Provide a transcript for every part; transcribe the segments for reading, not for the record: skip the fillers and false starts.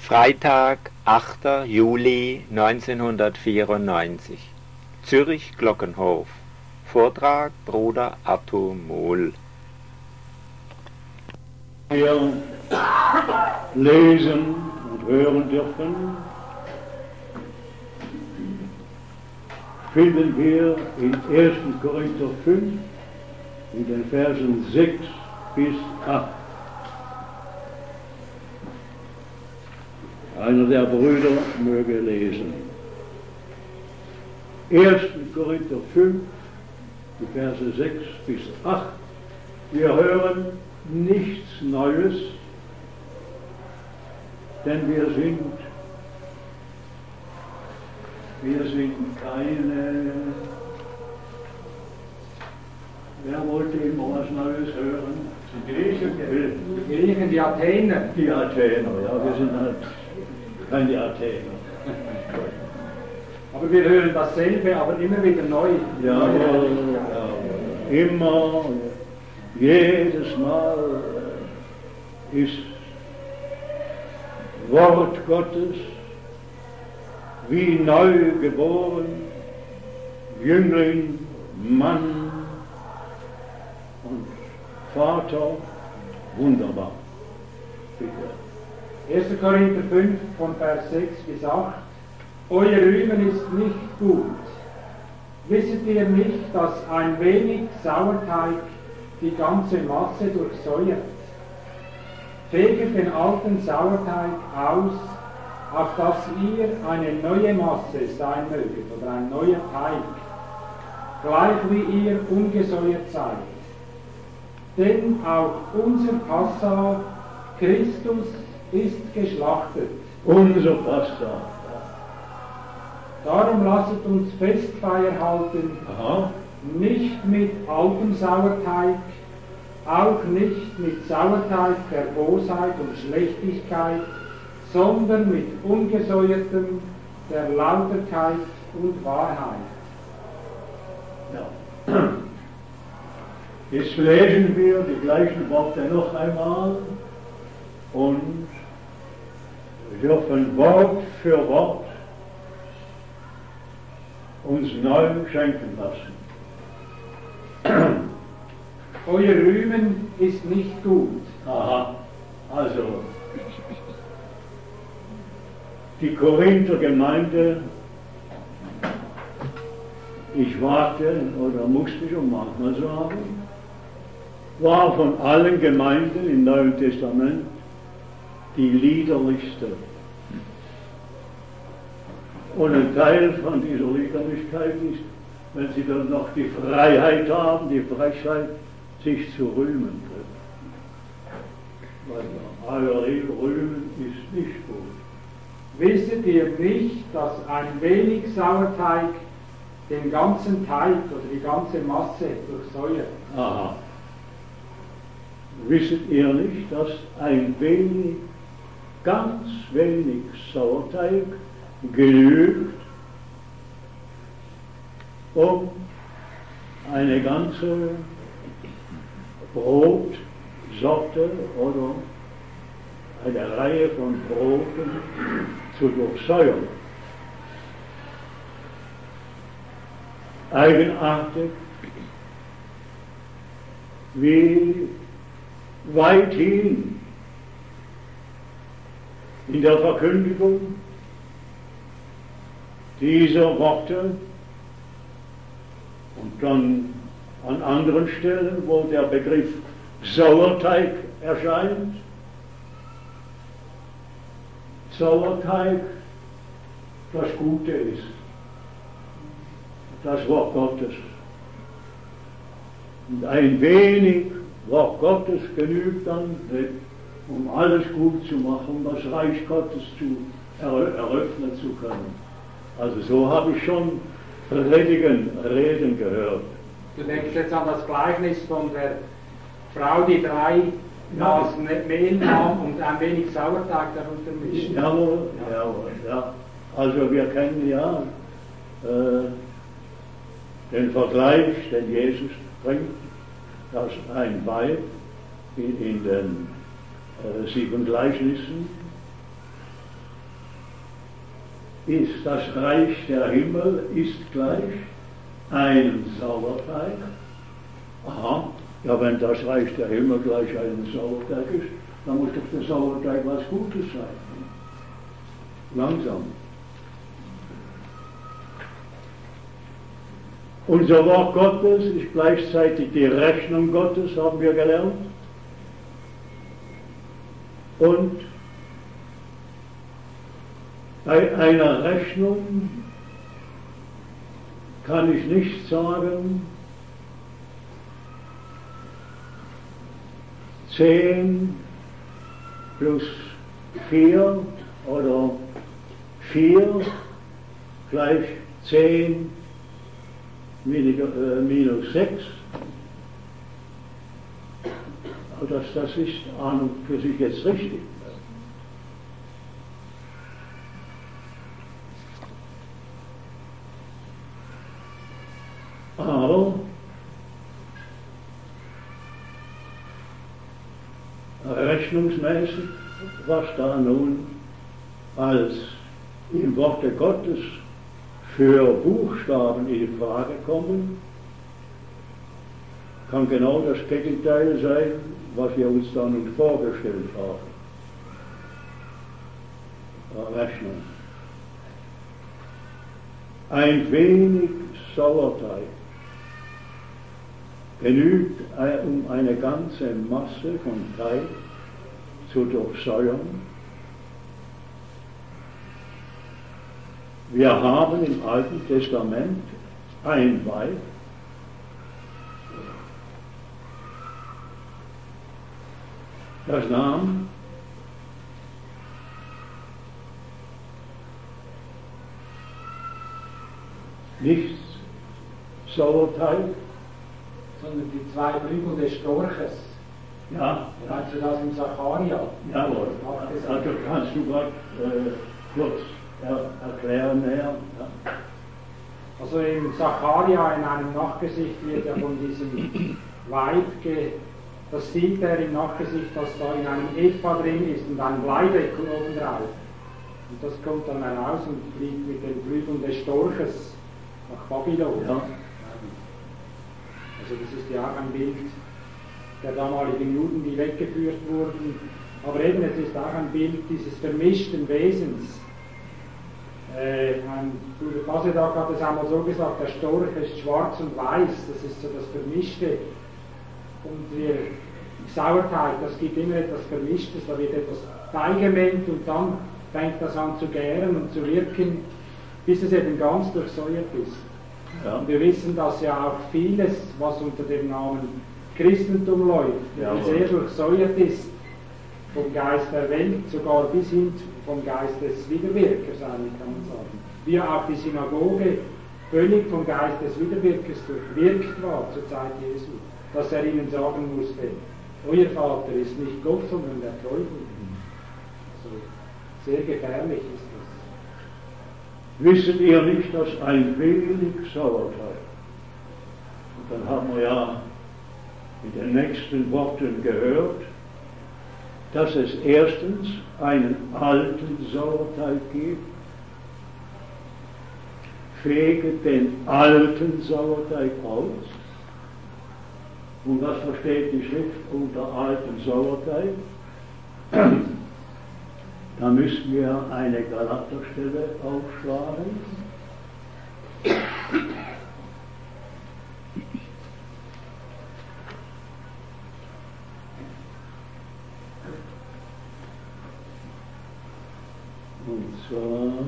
Freitag, 8. Juli 1994. Zürich Glockenhof. Vortrag Bruder Arthur Mohl. Wir lesen und hören dürfen, finden wir in 1. Korinther 5 in den Versen 6 bis 8. Einer der Brüder möge lesen. 1. Korinther 5, die Verse 6 bis 8. Wir hören nichts Neues, denn wir sind keine. Wer wollte immer was Neues hören? Die Griechen, die Athener. Die Athener, ja, wir sind halt keine Athener. Aber wir hören dasselbe, aber immer wieder neu. Ja, immer, jedes Mal ist Wort Gottes wie neu geboren, Jüngling, Mann und Vater, wunderbar. Bitte. 1. Korinther 5 von Vers 6 bis 8. Euer Rühmen ist nicht gut. Wisset ihr nicht, dass ein wenig Sauerteig die ganze Masse durchsäuert? Feget den alten Sauerteig aus, auf dass ihr eine neue Masse sein möget, oder ein neuer Teig, gleich wie ihr ungesäuert seid. Denn auch unser Passa, Christus, ist geschlachtet. Unser Passa. Darum lasset uns Festfeier halten, nicht mit altem Sauerteig, auch nicht mit Sauerteig der Bosheit und Schlechtigkeit, sondern mit ungesäuertem der Lauterkeit und Wahrheit. Ja. Jetzt lesen wir die gleichen Worte noch einmal und dürfen Wort für Wort uns neu schenken lassen. Euer Rühmen ist nicht gut. Aha, also die Korinther Gemeinde, ich wagte oder musste schon manchmal sagen, war von allen Gemeinden im Neuen Testament die liederlichste. Und ein Teil von dieser Liederlichkeit ist, wenn sie dann noch die Freiheit haben, die Frechheit, sich zu rühmen. Weil euer Rühmen ist nicht gut. Wisset ihr nicht, dass ein wenig Sauerteig den ganzen Teig oder die ganze Masse durchsäuert? Aha. Wisset ihr nicht, dass ein wenig, ganz wenig Sauerteig genügt, um eine ganze Brotsorte oder eine Reihe von Broten zu durchsäuern? Eigenartig, wie weithin in der Verkündigung dieser Worte und dann an anderen Stellen, wo der Begriff Sauerteig erscheint. Sauerteig, das Gute ist, das Wort Gottes. Und ein wenig Wort Gottes genügt dann, um alles gut zu machen, um das Reich Gottes eröffnen zu können. Also so habe ich schon Reden gehört. Du denkst jetzt an das Gleichnis von der Frau, die 3 Maßen Mehl nahm und ein wenig Sauerteig darunter mischt. Jawohl, ja. Also wir kennen ja den Vergleich, den Jesus bringt, dass ein Weib in den 7 Gleichnissen ist, das Reich der Himmel ist gleich ein Sauerteig. Aha, ja, wenn das Reich der Himmel gleich ein Sauerteig ist, dann muss doch der Sauerteig was Gutes sein. Langsam. Unser Wort Gottes ist gleichzeitig die Rechnung Gottes, haben wir gelernt. Und bei einer Rechnung kann ich nicht sagen, 10 plus 4 oder 4 gleich 10 minus 6. Das ist an und für sich jetzt richtig. Aber rechnungsmäßig, was da nun als im Worte Gottes für Buchstaben in Frage kommen, kann genau das Gegenteil sein, was wir uns da nun vorgestellt haben. Rechnung. Ein wenig Sauerteig genügt, um eine ganze Masse von Teig zu durchsäuern. Wir haben im Alten Testament ein Weib, das nahm nicht Sauerteig, sondern die 2 Flügel des Storches. ja, Meinst du das im Zacharia? jawohl, also kannst du Gott kurz erklären näher. Ja. Also im Zacharia in einem Nachgesicht wird ja von diesem Weib, das sieht er im Nachgesicht, dass da in einem Epha drin ist und ein Bleideckel obendrauf. Und das kommt dann heraus und fliegt mit den Flügeln des Storches nach Babylon. Ja. Also das ist ja auch ein Bild der damaligen Juden, die weggeführt wurden. Aber eben, es ist auch ein Bild dieses vermischten Wesens. Mein Bruder Basedak hat es einmal so gesagt, der Storch ist schwarz und weiß, das ist so das Vermischte. Und Sauerteig, das gibt immer etwas Vermischtes, da wird etwas beigemengt und dann fängt das an zu gären und zu wirken, bis es eben ganz durchsäuert ist. Ja. Und wir wissen, dass ja auch vieles, was unter dem Namen Christentum läuft, sehr durchsäuert ist vom Geist der Welt, sogar bis hin vom Geist des Widerwirkers, eigentlich kann man sagen. Wie auch die Synagoge völlig vom Geist des Widerwirkers durchwirkt war zur Zeit Jesu, dass er ihnen sagen musste, euer Vater ist nicht Gott, sondern der Teufel. Also sehr gefährlich ist das. Wisset ihr nicht, dass ein wenig Sauerteig, und dann haben wir ja mit den nächsten Worten gehört, dass es erstens einen alten Sauerteig gibt, fege den alten Sauerteig aus. Und was versteht die Schrift unter alten Sauerteig? Da müssen wir eine Galaterstelle aufschlagen. Und zwar,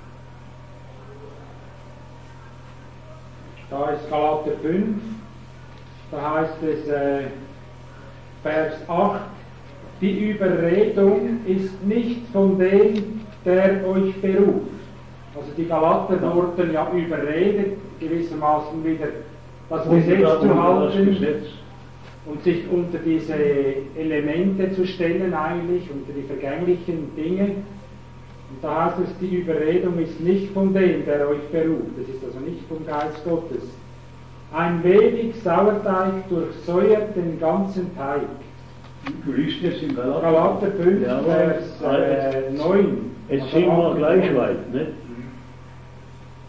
da ist Galater 5, da heißt es, Vers 8, die Überredung ist nicht von dem, der euch beruft. Also die Galater wurden ja überredet, gewissermaßen wieder das Gesetz zu halten und sich unter diese Elemente zu stellen eigentlich, unter die vergänglichen Dinge. Und da heißt es, die Überredung ist nicht von dem, der euch beruft. Das ist also nicht vom Geist Gottes. Ein wenig Sauerteig durchsäuert den ganzen Teig. du liest jetzt in Galater 5, ja, Vers 9. es sind wir gleich weit, ne?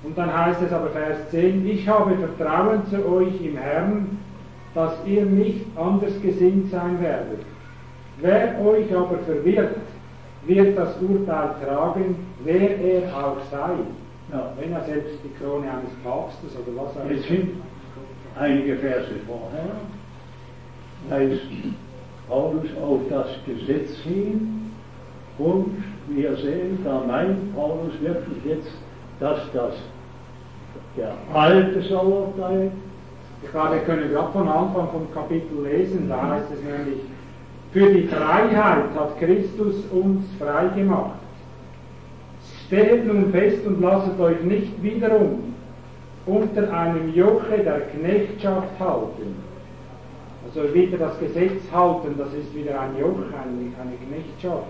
Und dann heißt es aber Vers 10, ich habe Vertrauen zu euch im Herrn, dass ihr nicht anders gesinnt sein werdet. Wer euch aber verwirrt, wird das Urteil tragen, wer er auch sei. Ja, wenn er selbst die Krone eines Papstes oder was auch immer. Es sind einige Verse vorher, weist Paulus auf das Gesetz hin und wir sehen, da meint Paulus wirklich jetzt, dass der alte Sauerteig. Ich glaube, wir können gerade von Anfang vom Kapitel lesen, da heißt es nämlich, für die Freiheit hat Christus uns frei gemacht. Stehet nun fest und lasset euch nicht wiederum unter einem Joche der Knechtschaft halten. Also wieder das Gesetz halten, das ist wieder ein Joch, eine Knechtschaft.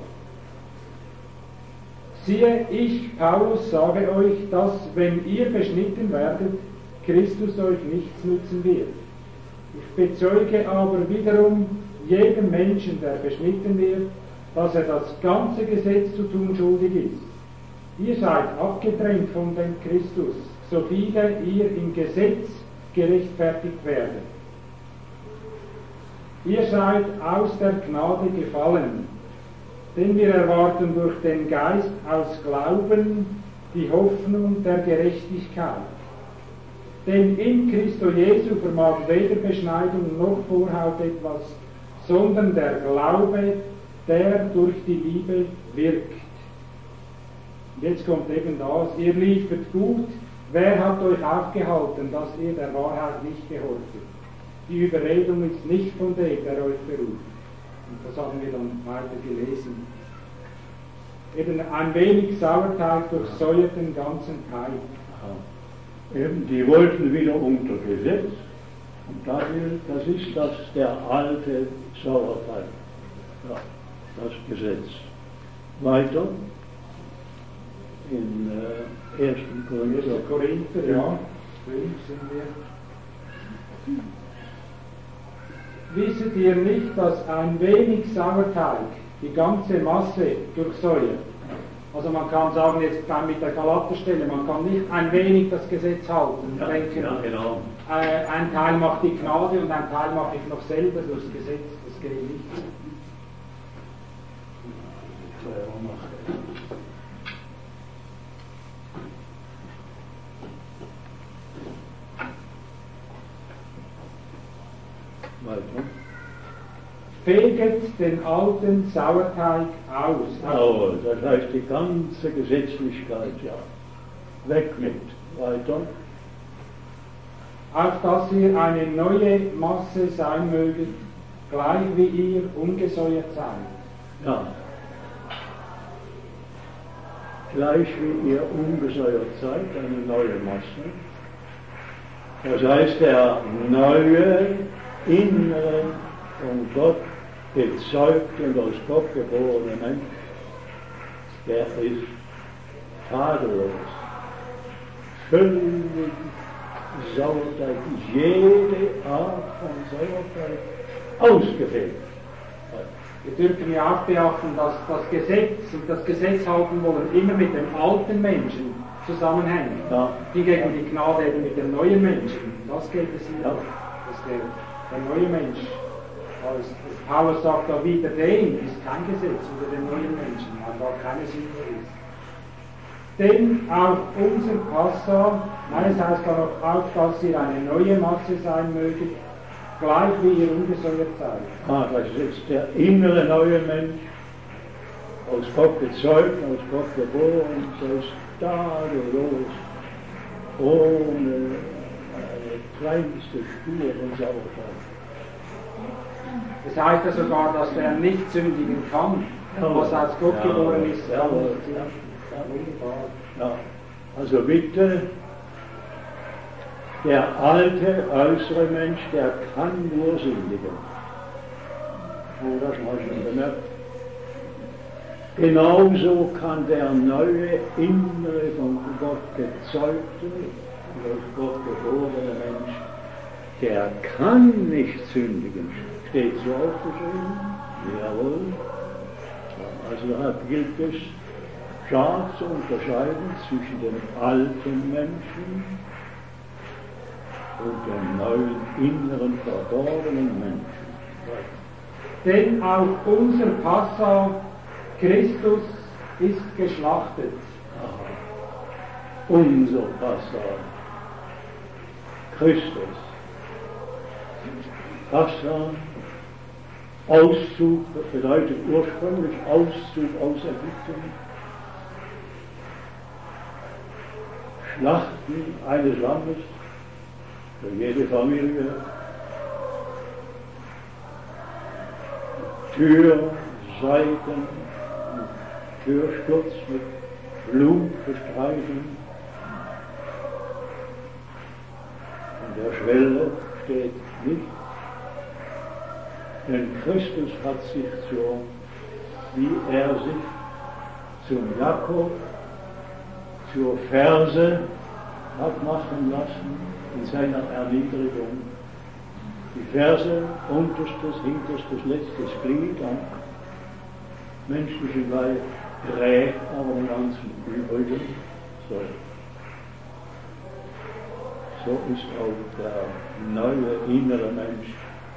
Siehe, ich, Paulus, sage euch, dass, wenn ihr beschnitten werdet, Christus euch nichts nützen wird. Ich bezeuge aber wiederum jedem Menschen, der beschnitten wird, dass er das ganze Gesetz zu tun schuldig ist. Ihr seid abgetrennt von dem Christus, so viele ihr im Gesetz gerechtfertigt werdet. Ihr seid aus der Gnade gefallen, denn wir erwarten durch den Geist aus Glauben die Hoffnung der Gerechtigkeit. Denn in Christo Jesu vermag weder Beschneidung noch Vorhaut etwas, sondern der Glaube, der durch die Liebe wirkt. Und jetzt kommt eben das, ihr liefert gut, wer hat euch aufgehalten, dass ihr der Wahrheit nicht gehorchtet? Die Überredung ist nicht von dem, der euch beruft. Und das haben wir dann weiter gelesen. Eben ein wenig Sauerteig durchsäuert den ganzen Teig. Eben, die wollten wieder unter Gesetz. Und das ist der alte Sauerteig. Ja, das Gesetz. Weiter in 1. Korinther, ja. 5 sind wir. Wisset ihr nicht, dass ein wenig Sauerteig die ganze Masse durchsäuert? Also man kann sagen, jetzt mit der Galaterstelle, man kann nicht ein wenig das Gesetz halten, denken, ja, genau. Ein Teil macht die Gnade und ein Teil mache ich noch selber durchs Gesetz, das geht nicht. Feget den alten Sauerteig aus. Oh, das heißt die ganze Gesetzlichkeit, ja. Weg mit. Weiter. Auf dass ihr eine neue Masse sein möget, gleich wie ihr ungesäuert seid. Ja. Gleich wie ihr ungesäuert seid, eine neue Masse. Das heißt, der neue, innere, von Gott gezeugte und aus Gott geborene Mensch, der ist tadellos, völlig Sauerteig, jede Art von Sauerteig ausgefegt. Wir dürfen ja auch beachten, dass das Gesetz und das Gesetz halten wollen immer mit dem alten Menschen zusammenhängen. Ja. Hingegen die Gnade eben mit dem neuen Menschen. Das geht es nicht. Ja. Dass der neue Mensch, als Paulus sagt, da wieder dem ist kein Gesetz unter dem neuen Menschen, weil da keine Sünde ist. Denn auch unser Passa, es heißt da noch, auf dass ihr eine neue Masse sein möget, gleich wie ihr ungesäuert seid. Das ist der innere neue Mensch, aus Gott gezeugt, aus Gott geboren, der ist tadellos, ohne eine kleinste Spur von Sauerteig. Das heißt ja sogar, dass der nicht sündigen kann, was aus Gott geboren ist. Ja. Also bitte, der alte äußere Mensch, der kann nur sündigen. Haben wir das mal schon bemerkt? Genauso kann der neue, innere, von Gott gezeugte, aus Gott geborene Mensch, der kann nicht sündigen. Steht so aufgeschrieben? Jawohl. Also da gilt es, scharf zu unterscheiden zwischen dem alten Menschen und dem neuen, inneren, verborgenen Menschen. Denn auch unser Passa, Christus, ist geschlachtet. Aha. Unser Passa, Christus. Passa, Auszug, das bedeutet ursprünglich Auszug aus Ägypten. Schlachten eines Lammes für jede Familie. Türseiten, Türsturz mit Blut bestreichen. An der Schwelle steht nicht. Denn Christus hat sich so, wie er sich zum Jakob, zur Ferse hat machen lassen in seiner Erniedrigung. Die Ferse, unterstes, hinterstes, letztes Glied am menschlichen Leib, trägt aber den ganzen übrigen. So ist auch der neue innere Mensch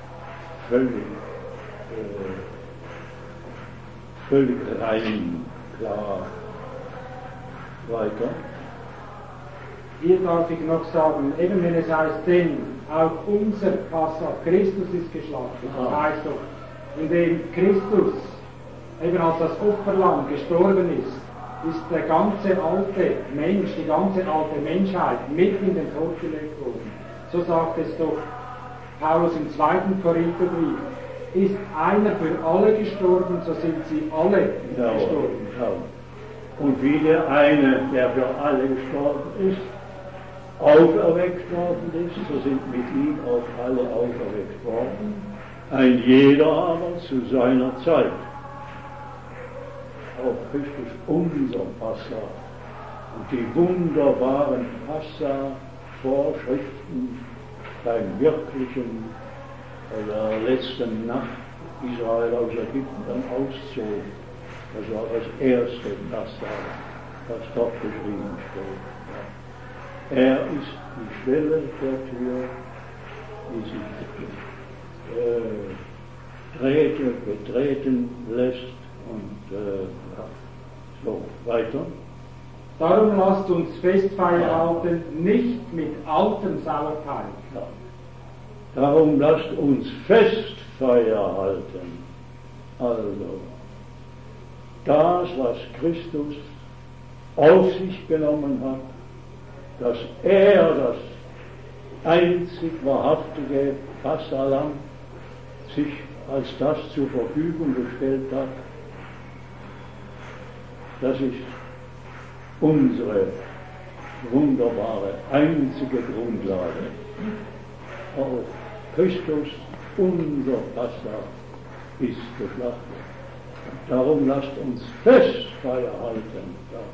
völlig rein, klar. Weiter. Hier darf ich noch sagen, eben wenn es heißt, denn auch unser Passa, Christus ist geschlachtet. Das heißt doch, indem Christus eben als das Opferlamm gestorben ist der ganze alte Mensch, die ganze alte Menschheit mit in den Tod gelegt worden. So sagt es doch Paulus im 2. Korintherbrief, ist einer für alle gestorben, so sind sie alle gestorben. Ja. Und wie der eine, der für alle gestorben ist, auferweckt worden ist, so sind mit ihm auch alle auferweckt worden. Ein jeder aber zu seiner Zeit. Auch Christus unser Passa und die wunderbaren Passa-Vorschriften beim wirklichen der letzten Nacht Israel aus Ägypten dann auszog. Das war das erste Passa, was dort geschrieben steht. Er ist die Schwelle der Tür, die sich betreten lässt und so weiter. Darum lasst uns Festfeier halten, nicht mit altem Sauerteig. Ja. Darum lasst uns Festfeier halten. Also, das, was Christus auf sich genommen hat, dass er das einzig wahrhaftige Passalam sich als das zur Verfügung gestellt hat, das ist unsere wunderbare, einzige Grundlage. Auch Christus, unser Passa, ist geschlachtet. Darum lasst uns Festfeier halten.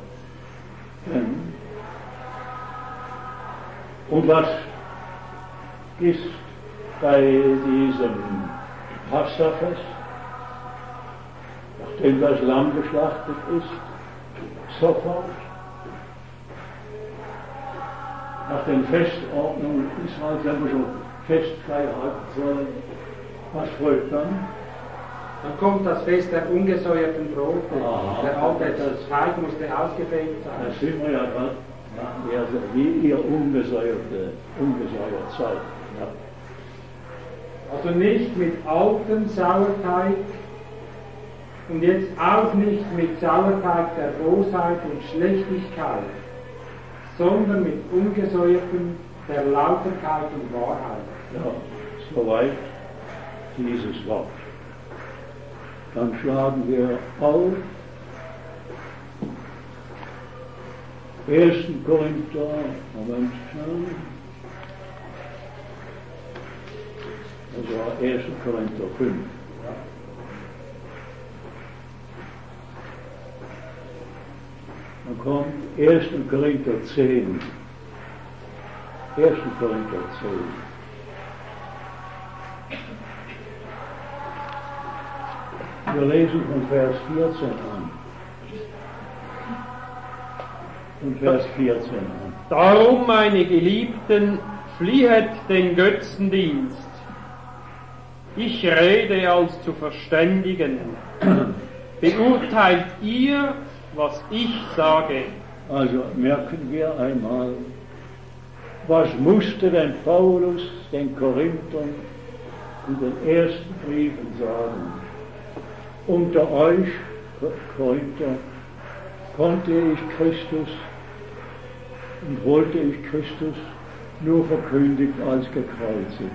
Und was ist bei diesem Passafest, nachdem das Lamm geschlachtet ist, sofort nach den Festordnungen Israels, wenn wir schon festfrei halten sollen, was folgt dann? Dann kommt das Fest der ungesäuerten Brote. Aha. Der alte, das Teig musste ausgefegt sein. Da sind wir ja gerade, wie ihr ungesäuert seid. Ja. Also nicht mit altem Sauerteig und jetzt auch nicht mit Sauerteig der Bosheit und Schlechtigkeit, sondern mit ungesäuertem der Lauterkeit und Wahrheit. Ja, soweit dieses Wort. Dann schlagen wir auf 1. Korinther, Moment schnell. Das war 1. Korinther 5. Ja. Dann kommt 1. Korinther 10. 1. Korinther 10. Wir lesen von Vers 14 an. Und Vers 14. Darum, meine Geliebten, fliehet den Götzendienst. Ich rede als zu Verständigen. Beurteilt ihr, was ich sage. Also merken wir einmal, was musste denn Paulus den Korinthern in den ersten Briefen sagen? Unter euch, Korinther, konnte ich Christus und wollte ich Christus nur verkündigt als gekreuzigt.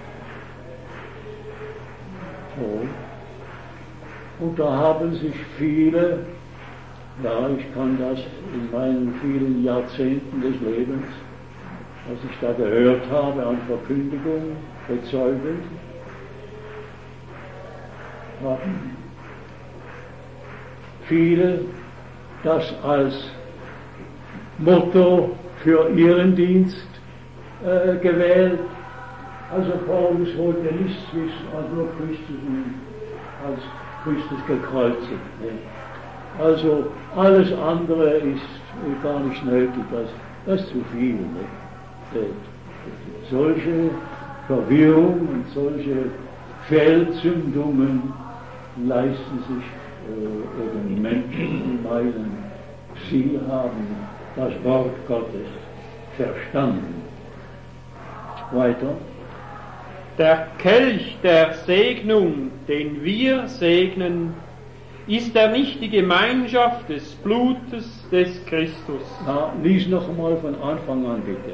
So. Und da haben sich viele, ja, ich kann das in meinen vielen Jahrzehnten des Lebens, was ich da gehört habe an Verkündigung, bezeugen, haben viele das als Motto für ihren Dienst gewählt. Also Paulus wollte nichts wissen als nur Christus als Christus gekreuzigt. Ne? Also alles andere ist gar nicht nötig, das ist zu viel. Ne? Solche Verwirrung und solche Fehlzündungen leisten sich eben Menschen, die meinen, sie haben das Wort Gottes verstanden. Weiter. Der Kelch der Segnung, den wir segnen, ist er nicht die Gemeinschaft des Blutes des Christus. Na, lies noch einmal von Anfang an bitte.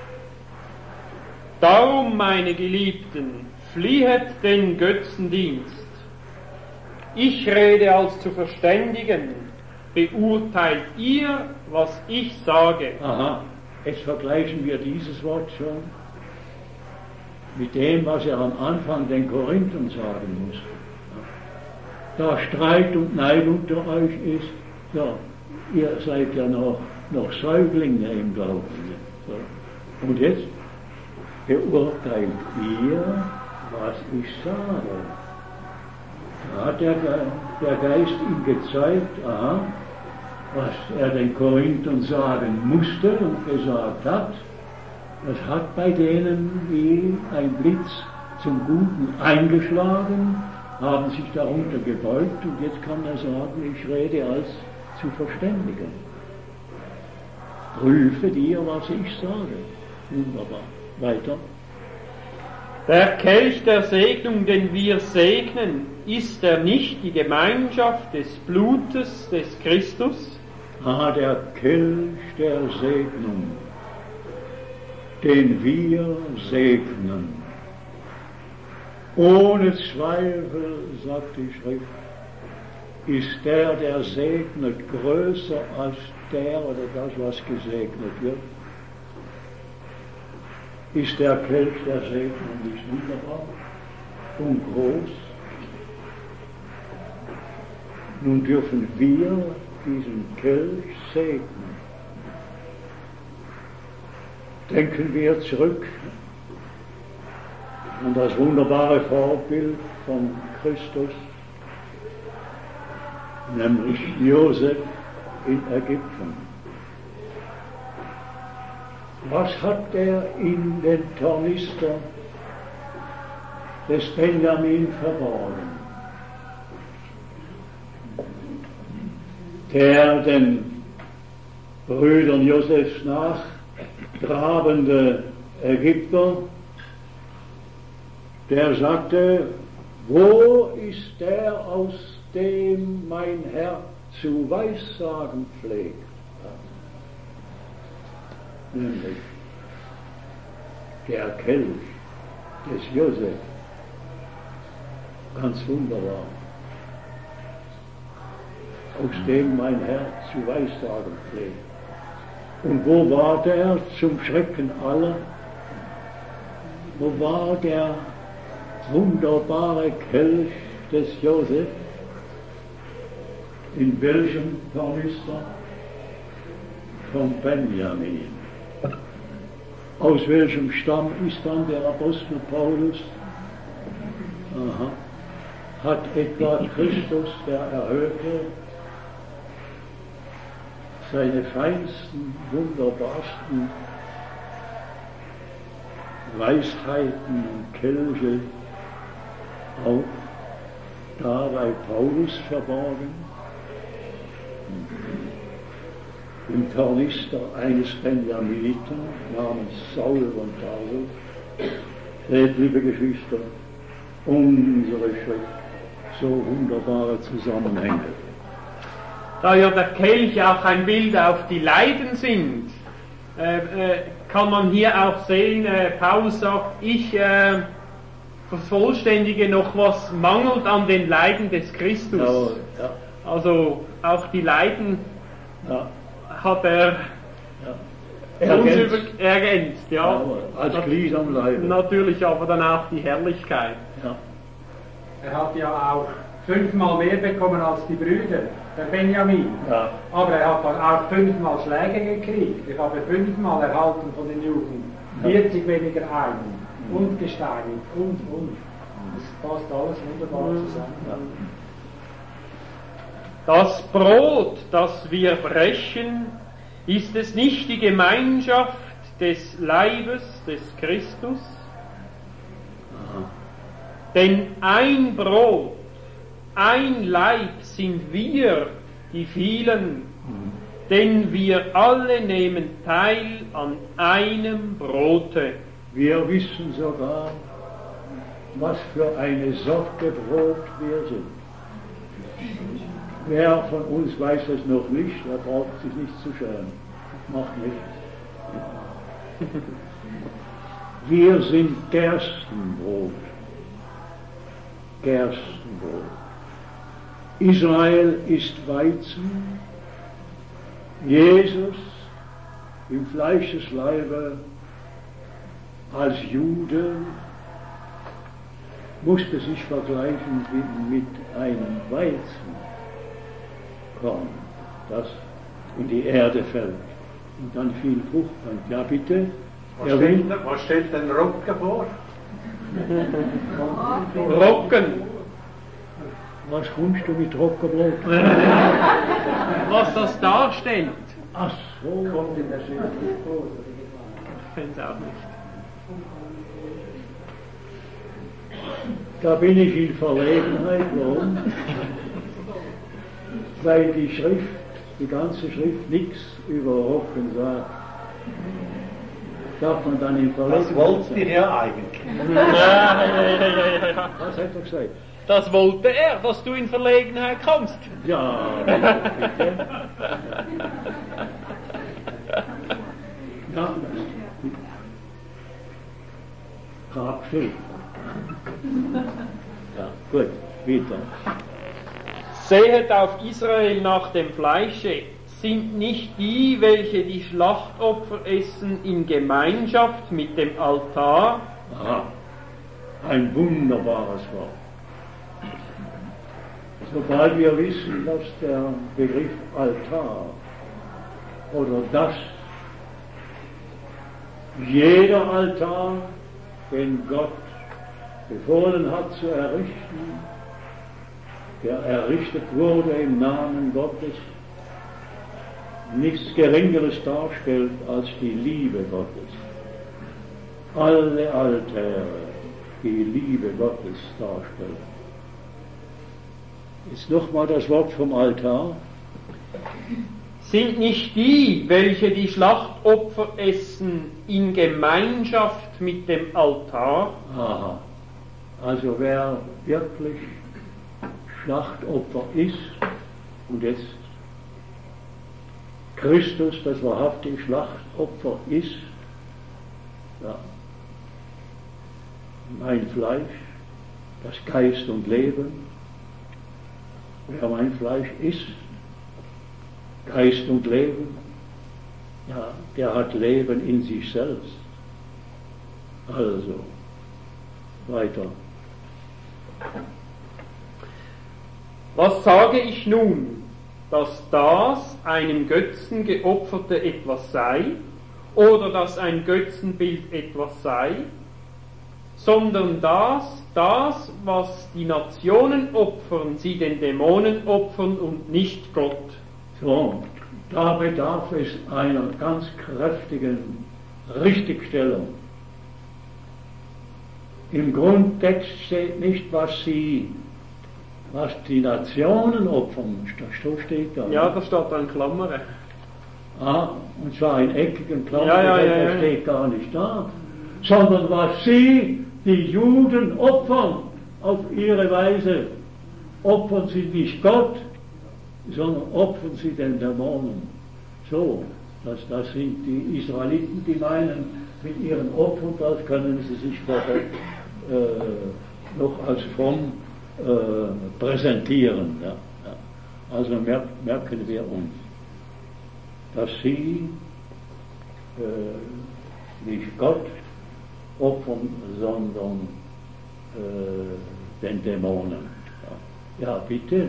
Darum, meine Geliebten, fliehet den Götzendienst. Ich rede als zu Verständigen. Beurteilt ihr, was ich sage. Aha, jetzt vergleichen wir dieses Wort schon mit dem, was er am Anfang den Korinthern sagen musste. Da Streit und Neid unter euch ist, ja, ihr seid ja noch Säuglinge im Glauben. So. Und jetzt beurteilt ihr, was ich sage. Da hat der Geist ihm gezeigt, aha, was er den Korinthern sagen musste und gesagt hat. Das hat bei denen wie ein Blitz zum Guten eingeschlagen, haben sich darunter gebeugt und jetzt kann er sagen, ich rede als zu Verständigen. Prüfe dir, was ich sage. Wunderbar. Weiter. Der Kelch der Segnung, den wir segnen, ist er nicht die Gemeinschaft des Blutes des Christus? Ah, der Kelch der Segnung, den wir segnen. Ohne Zweifel, sagt die Schrift, ist der segnet, größer als der oder das, was gesegnet wird. Ist der Kelch der Segnung nicht wunderbar und groß? Nun dürfen wir diesen Kelch segnen. Denken wir zurück an das wunderbare Vorbild von Christus, nämlich Josef in Ägypten. Was hat er in den Tornister des Benjamin verborgen? Der den Brüdern Josefs nachtrabende Ägypter, der sagte, wo ist der, aus dem mein Herr zu weissagen pflegt? Nämlich der Kelch des Josef. Ganz wunderbar. Aus dem mein Herr zu weissagen pflegt. Und wo war der zum Schrecken aller? Wo war der wunderbare Kelch des Josef? In welchem Tornister? Von Benjamin. Aus welchem Stamm ist dann der Apostel Paulus? Aha. Hat etwa Christus, der Erhöhte, seine feinsten, wunderbarsten Weisheiten und Kelche auch da bei Paulus verborgen, im Tornister eines Benjaminiten namens Saul von Tarsus. Seht, liebe Geschwister, unsere Schrift, so wunderbare Zusammenhänge. Da ja der Kelch auch ein Bild auf die Leiden sind, kann man hier auch sehen, Paulus sagt, ich vervollständige noch, was mangelt an den Leiden des Christus. Ja. Also auch die Leiden hat er ergänzt. Ja. Als Glied am Leibe. Natürlich, aber dann auch die Herrlichkeit. Ja. Er hat ja auch 5-mal mehr bekommen als die Brüder, der Benjamin. Ja. Aber er hat dann auch 5-mal Schläge gekriegt. Ich habe 5-mal erhalten von den Juden. 40 weniger einen. Und gesteinigt. Und. Das passt alles wunderbar zusammen. Das Brot, das wir brechen, ist es nicht die Gemeinschaft des Leibes des Christus? Denn ein Brot, ein Leib sind wir, die vielen, denn wir alle nehmen teil an einem Brote. Wir wissen sogar, was für eine Sorte Brot wir sind. Wer von uns weiß es noch nicht, er braucht sich nicht zu schämen. Macht nichts. Wir sind Gerstenbrot. Gerstenbrot. Israel ist Weizen. Jesus im Fleischesleibe als Jude musste sich vergleichen mit einem Weizenkorn, das in die Erde fällt und dann viel Frucht bringt. Ja, bitte? Was stellt denn Roggen vor? Roggen. Was kommst du mit Roggenbrot? Was das darstellt. Ach so. Kommt in der Schrift nicht vor. Ich kenne es auch nicht. Da bin ich in Verlegenheit, warum? Weil die Schrift, die ganze Schrift nichts über Roggen sagt. Darf man dann in Verlegenheit Das wollt ihr ja eigentlich. Was hat er gesagt? Das wollte er, dass du in Verlegenheit kommst. Ja, bitte. Ja, Grabschild. Ja, gut, weiter. Sehet auf Israel nach dem Fleische, sind nicht die, welche die Schlachtopfer essen, in Gemeinschaft mit dem Altar? Aha, ein wunderbares Wort. Sobald wir wissen, dass der Begriff Altar oder das jeder Altar, den Gott befohlen hat zu errichten, der errichtet wurde im Namen Gottes, nichts Geringeres darstellt als die Liebe Gottes. Alle Altäre, die Liebe Gottes darstellen. Jetzt nochmal das Wort vom Altar. Sind nicht die, welche die Schlachtopfer essen, in Gemeinschaft mit dem Altar? Aha. Also wer wirklich Schlachtopfer ist und jetzt Christus das wahrhaftige Schlachtopfer ist, ja, mein Fleisch, das Geist und Leben, wer mein Fleisch isst, Geist und Leben, ja, der hat Leben in sich selbst. Also, weiter. Was sage ich nun? Dass das einem Götzen geopferte etwas sei, oder dass ein Götzenbild etwas sei, sondern das, was die Nationen opfern, sie den Dämonen opfern und nicht Gott. So, Da bedarf es einer ganz kräftigen Richtigstellung. Im Grundtext steht nicht, was die Nationen opfern. So steht da. Ja, da steht ein Klammer. Und zwar in eckigen Klammern, Ja. steht gar nicht da. Sondern was sie, die Juden, opfern auf ihre Weise. Opfern sie nicht Gott, sondern opfern sie den Dämonen. So, das sind die Israeliten, die meinen, mit ihren Opfern, das können sie sich noch als fromm präsentieren. Ja. Also merken wir uns, dass sie nicht Gott opfern, sondern den Dämonen. Ja, bitte.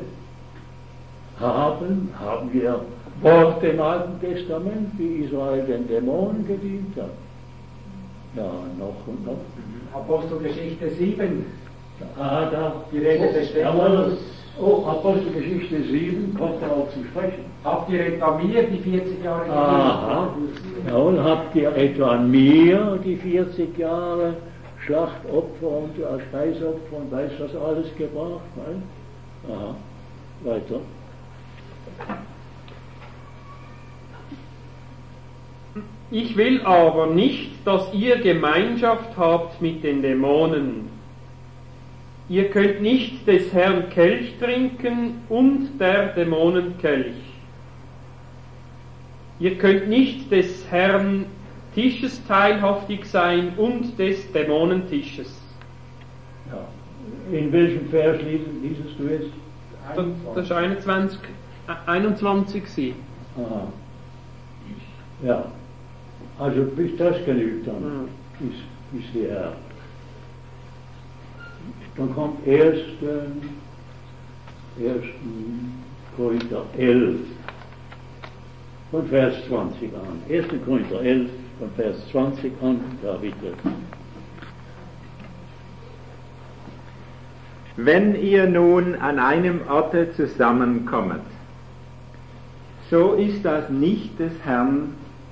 Haben wir Worte im Alten Testament, wie Israel den Dämonen gedient hat? Ja, noch und noch. Apostelgeschichte 7. Da. Die Rede des Stephanus. Apostelgeschichte 7 kommt darauf zu sprechen. Habt ihr etwa mir die 40 Jahre gedient? Aha. Jawohl, habt ihr etwa an mir die 40 Jahre Schlachtopfer und Speisopfer und weiß was alles gebracht? Nein? Aha. Weiter. Ich will aber nicht, dass ihr Gemeinschaft habt mit den Dämonen. Ihr könnt nicht des Herrn Kelch trinken und der Dämonen Kelch. Ihr könnt nicht des Herrn Tisches teilhaftig sein und des Dämonentisches. Ja. In welchem Vers liest du jetzt? Das ist 21 sie. Aha. Ja. Also bis das genügt dann, bis hierher. Dann kommt erst 1. Korinther 11 von Vers 20 an. 1. Korinther 11 von Vers 20 an, da bitte. Wenn ihr nun an einem Orte zusammenkommet, so ist das nicht des Herrn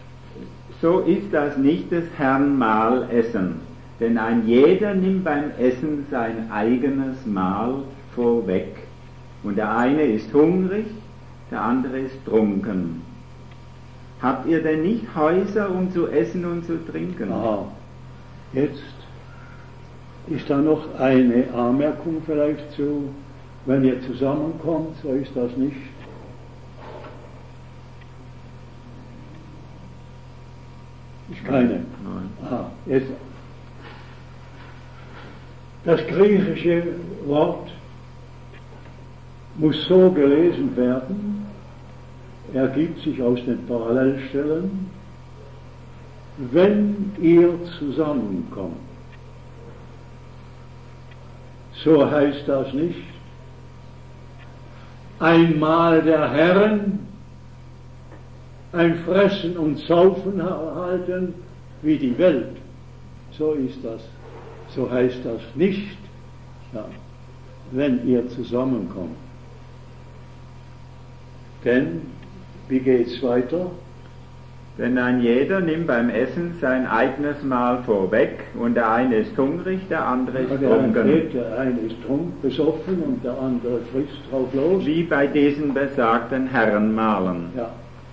Mahlessen, denn ein jeder nimmt beim Essen sein eigenes Mahl vorweg, und der eine ist hungrig, der andere ist trunken. Habt ihr denn nicht Häuser, um zu essen und zu trinken? Aha. Jetzt ist da noch eine Anmerkung vielleicht zu, wenn ihr zusammenkommt, so ist das nicht. Ist keine. Nein. Aha. Jetzt. Das griechische Wort muss so gelesen werden, ergibt sich aus den Parallelstellen, wenn ihr zusammenkommt. So heißt das nicht ein Mahl der Herren, ein Fressen und Saufen halten wie die Welt. So ist das. So heißt das nicht, ja, wenn ihr zusammenkommt. Denn, wie geht's weiter? Denn ein jeder nimmt beim Essen sein eigenes Mahl vorweg, und der eine ist hungrig, der andere ist trunken. Der eine ist besoffen und der andere frisst drauf los. Wie bei diesen besagten Herrenmahlen. Ja.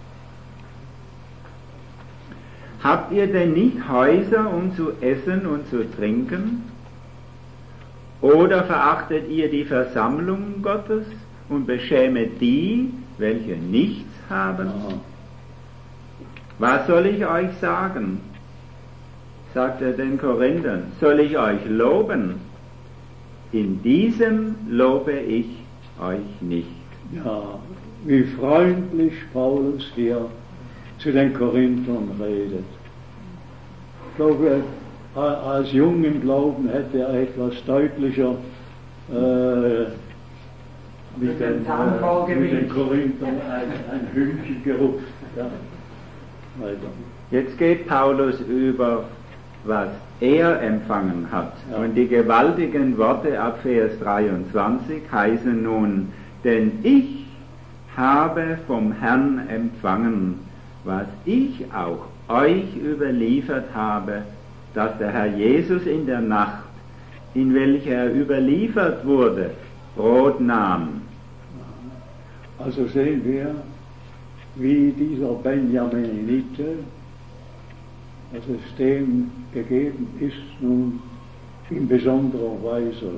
Habt ihr denn nicht Häuser, um zu essen und zu trinken? Oder verachtet ihr die Versammlung Gottes und beschämet die, welche nichts haben? Ja. Was soll ich euch sagen? Sagt er den Korinthern. Soll ich euch loben? In diesem lobe ich euch nicht. Ja, wie freundlich Paulus hier zu den Korinthern redet. Ich glaube, als jungen Glauben hätte er etwas deutlicher mit den Korinthern ein Hühnchen gerupft. Ja. Jetzt geht Paulus über, was er empfangen hat. Ja. Und die gewaltigen Worte ab Vers 23 heißen nun, denn ich habe vom Herrn empfangen, was ich auch euch überliefert habe, dass der Herr Jesus in der Nacht, in welcher er überliefert wurde, Brot nahm. Also sehen wir, wie dieser Benjaminite, dass es dem gegeben ist, nun in besonderer Weise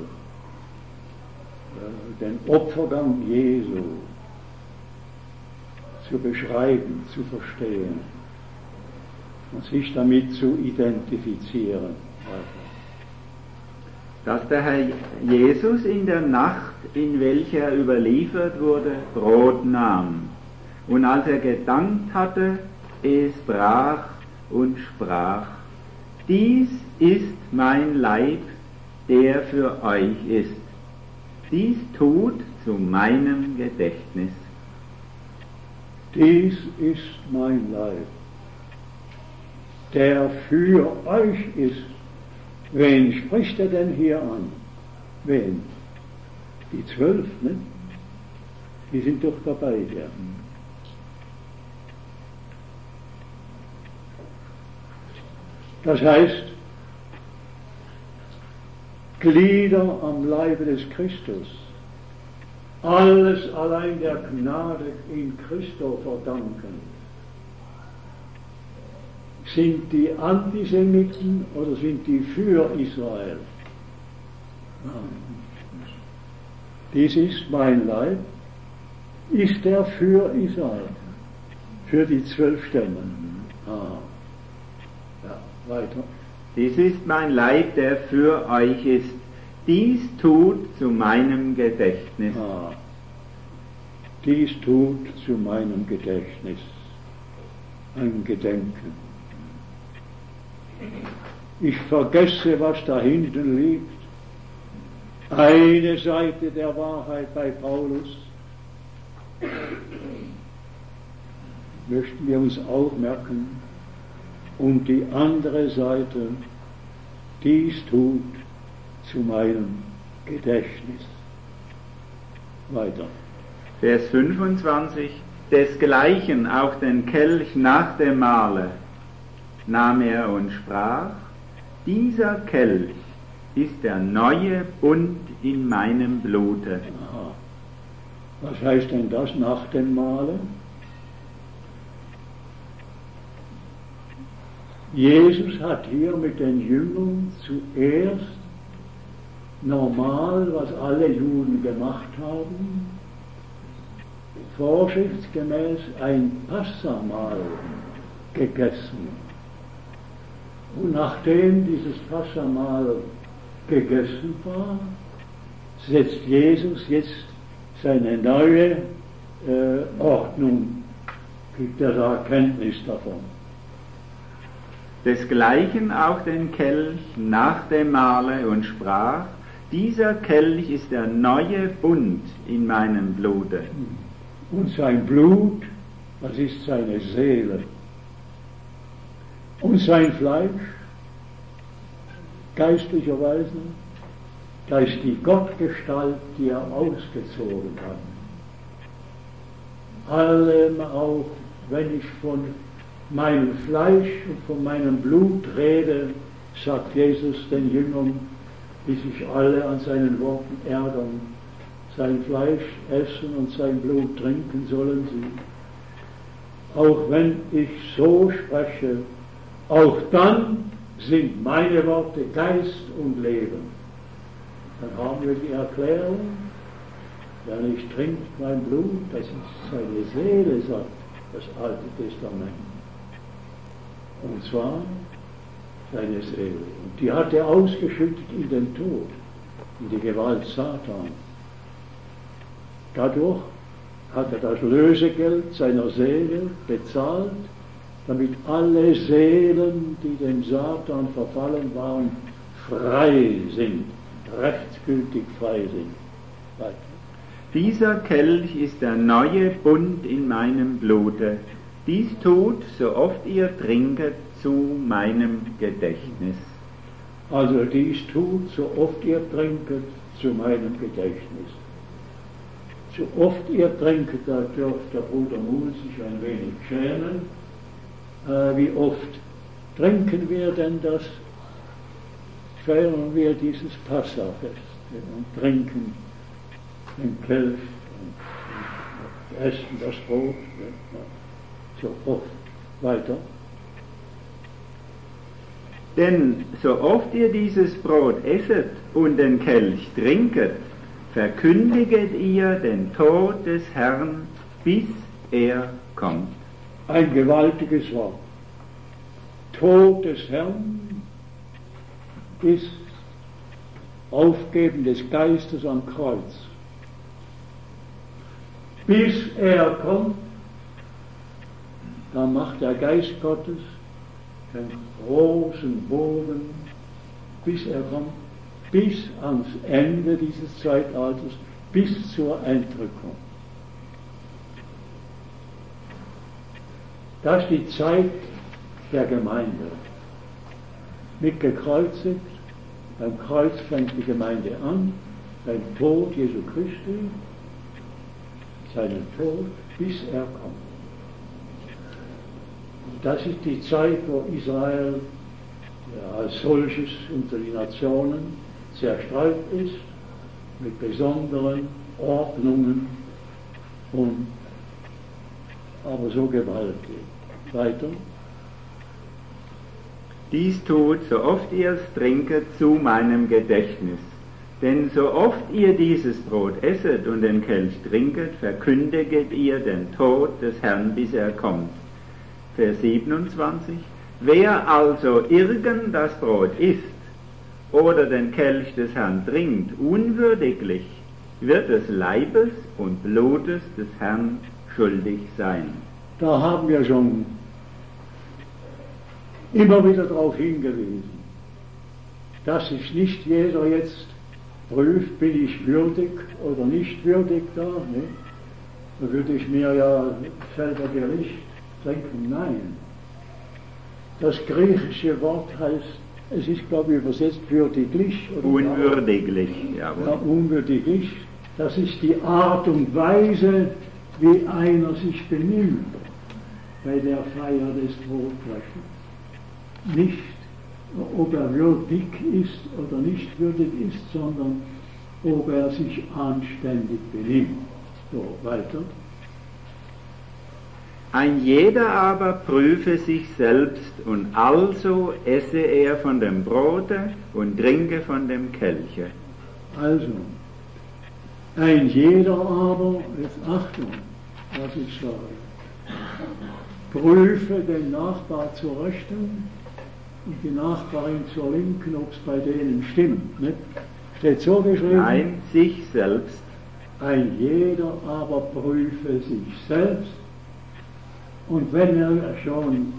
den Opfergang Jesu zu beschreiben, zu verstehen und sich damit zu identifizieren. Dass der Herr Jesus in der Nacht, in welcher er überliefert wurde, Brot nahm. Und als er gedankt hatte, es brach und sprach: Dies ist mein Leib, der für euch ist. Dies tut zu meinem Gedächtnis. Dies ist mein Leib, der für euch ist. Wen spricht er denn hier an? Wen? Die 12, ne? Die sind doch dabei hier. Das heißt, Glieder am Leibe des Christus, alles allein der Gnade in Christo verdanken. Sind die Antisemiten oder sind die für Israel? Dies ist mein Leib, ist er für Israel, für die 12 Stämme. Ja, weiter. Dies ist mein Leib, der für euch ist. Dies tut zu meinem Gedächtnis. Dies tut zu meinem Gedächtnis. Ein Gedenken. Ich vergesse, was da hinten liegt. Eine Seite der Wahrheit bei Paulus möchten wir uns auch merken. Und die andere Seite, dies tut zu meinem Gedächtnis. Weiter. Vers 25. Desgleichen auch den Kelch nach dem Mahle nahm er und sprach: Dieser Kelch ist der neue Bund in meinem Blute. Aha. Was heißt denn das nach dem Mahle? Jesus hat hier mit den Jüngern zuerst normal, was alle Juden gemacht haben, vorschriftsgemäß ein Passamahl gegessen. Und nachdem dieses Passamahl gegessen war, setzt Jesus jetzt seine neue Ordnung, gibt er da Kenntnis davon. Desgleichen auch den Kelch nach dem Mahle und sprach: Dieser Kelch ist der neue Bund in meinem Blute. Und sein Blut, das ist seine Seele. Und sein Fleisch, geistlicherweise, das ist die Gottgestalt, die er ausgezogen hat. Allem auch, wenn ich von meinem Fleisch und von meinem Blut rede, sagt Jesus den Jüngern, die sich alle an seinen Worten ärgern. Sein Fleisch essen und sein Blut trinken sollen sie. Auch wenn ich so spreche, auch dann sind meine Worte Geist und Leben. Dann haben wir die Erklärung: Wer nicht trinkt mein Blut, das ist seine Seele, sagt das Alte Testament. Und zwar seine Seele. Und die hat er ausgeschüttet in den Tod, in die Gewalt Satan. Dadurch hat er das Lösegeld seiner Seele bezahlt, damit alle Seelen, die dem Satan verfallen waren, frei sind, rechtsgültig frei sind. Weiter. Dieser Kelch ist der neue Bund in meinem Blute. Dies tut, so oft ihr trinket, zu meinem Gedächtnis. Also dies tut, so oft ihr trinket, zu meinem Gedächtnis. So oft ihr trinket, da dürft der Bruder Muhl sich ein wenig schämen. Wie oft trinken wir denn das? Feiern wir dieses Passafest und trinken den Kelch und essen das Brot. So oft weiter. Denn so oft ihr dieses Brot esset und den Kelch trinket, verkündiget ihr den Tod des Herrn, bis er kommt. Ein gewaltiges Wort. Tod des Herrn ist Aufgeben des Geistes am Kreuz. Bis er kommt, da macht der Geist Gottes den großen Bogen, bis er kommt, bis ans Ende dieses Zeitalters, bis zur Entrückung. Das ist die Zeit der Gemeinde. Mit gekreuzigt, beim Kreuz fängt die Gemeinde an, beim Tod Jesu Christi, seinen Tod, bis er kommt. Und das ist die Zeit, wo Israel als solches unter die Nationen zerstreut ist, mit besonderen Ordnungen und aber so gewaltig. Weiter. Dies tut, so oft ihr es trinket, zu meinem Gedächtnis. Denn so oft ihr dieses Brot esset und den Kelch trinket, verkündiget ihr den Tod des Herrn, bis er kommt. Vers 27. Wer also irgend das Brot isst oder den Kelch des Herrn trinkt, unwürdiglich, wird des Leibes und Blutes des Herrn schuldig sein. Da haben wir schon immer wieder darauf hingewiesen, dass sich nicht jeder jetzt prüft, bin ich würdig oder nicht würdig da. Ne? Da würde ich mir ja selber Gericht denken, nein. Das griechische Wort heißt, es ist glaube ich übersetzt würdiglich. Oder unwürdiglich, jawohl. Ja, unwürdiglich. Das ist die Art und Weise, wie einer sich benimmt bei der Feier des Brotbrechens. Nicht, ob er würdig ist oder nicht würdig ist, sondern ob er sich anständig benimmt. So, weiter. Ein jeder aber prüfe sich selbst, und also esse er von dem Brote und trinke von dem Kelche. Also, ein jeder aber, jetzt Achtung, was ich sage, prüfe den Nachbar zur Rechten und die Nachbarin zur Linken, ob es bei denen stimmt. Nicht? Steht so geschrieben? Nein, sich selbst. Ein jeder aber prüfe sich selbst, und wenn er schon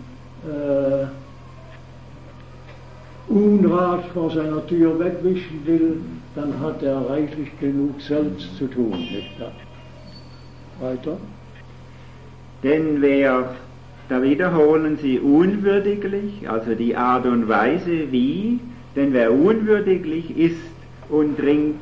Unrat vor seiner Tür wegwischen will, dann hat er reichlich genug selbst zu tun. Nicht? Weiter. Denn wer, da wiederholen sie unwürdiglich, also die Art und Weise wie, denn wer unwürdiglich isst und trinkt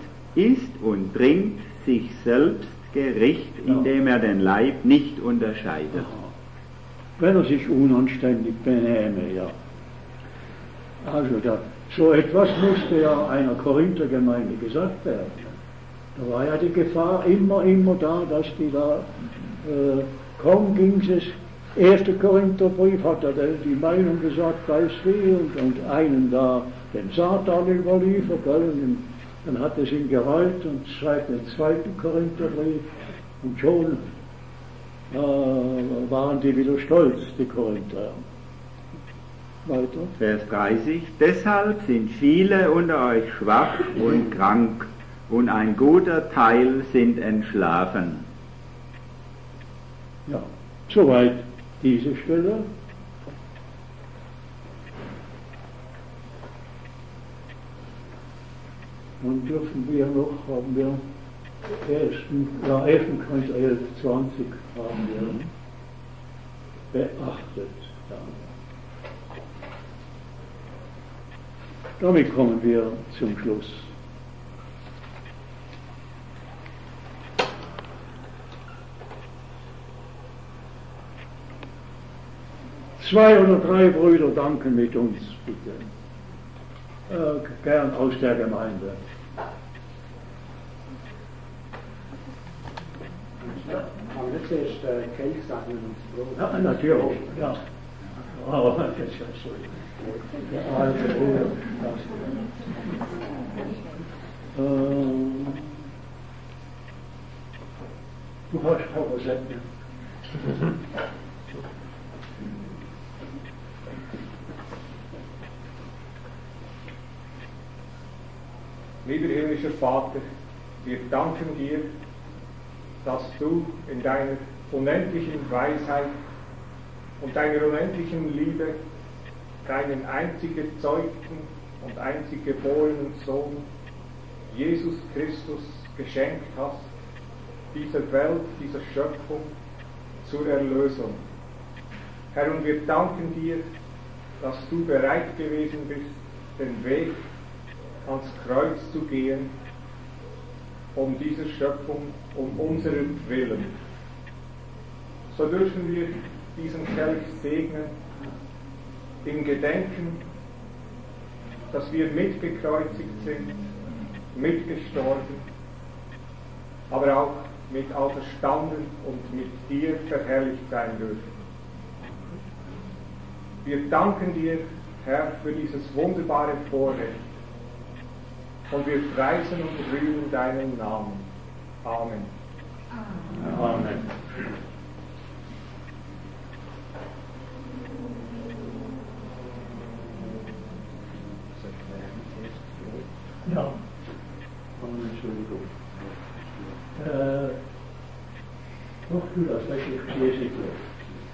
sich selbst Gericht, indem er den Leib nicht unterscheidet. Wenn er sich unanständig benehme, ja. Also so etwas musste ja einer Korinthergemeinde gesagt werden. Da war ja die Gefahr immer da, dass die da, kaum ging es, 1. Korintherbrief hat er die Meinung gesagt, da ist viel, und einen da den Satan überliefert, und dann hat es ihn gereut und schreibt den 2. Korintherbrief, und schon waren die wieder stolz, die Korinther. Weiter. Vers 30. Deshalb sind viele unter euch schwach und krank, und ein guter Teil sind entschlafen. Ja, soweit diese Stelle. Dann dürfen wir noch, haben wir 1. Korinther 11, 20 haben wir beachtet. Ja. Damit kommen wir zum Schluss. 2 oder 3 Brüder danken mit uns, bitte. Gern aus der Gemeinde. Haben wir zuerst Kelch sagen und Brot? Ja, natürlich, ja. Aber das ist ja so. Der alte Bruder. Du hast aber Sätze. Lieber himmlischer Vater, wir danken dir, dass du in deiner unendlichen Weisheit und deiner unendlichen Liebe deinen einzig gezeugten und einzig geborenen Sohn, Jesus Christus, geschenkt hast, dieser Welt, dieser Schöpfung, zur Erlösung. Herr, und wir danken dir, dass du bereit gewesen bist, den Weg ans Kreuz zu gehen, um diese Schöpfung, um unseren Willen. So dürfen wir diesen Kelch segnen, im Gedenken, dass wir mitgekreuzigt sind, mitgestorben, aber auch mit auferstanden und mit dir verherrlicht sein dürfen. Wir danken dir, Herr, für dieses wunderbare Vorrecht und wir preisen und rühmen deinen Namen. Amen. Amen. Ja, Entschuldigung. Doch du das wirklich lesen lässt.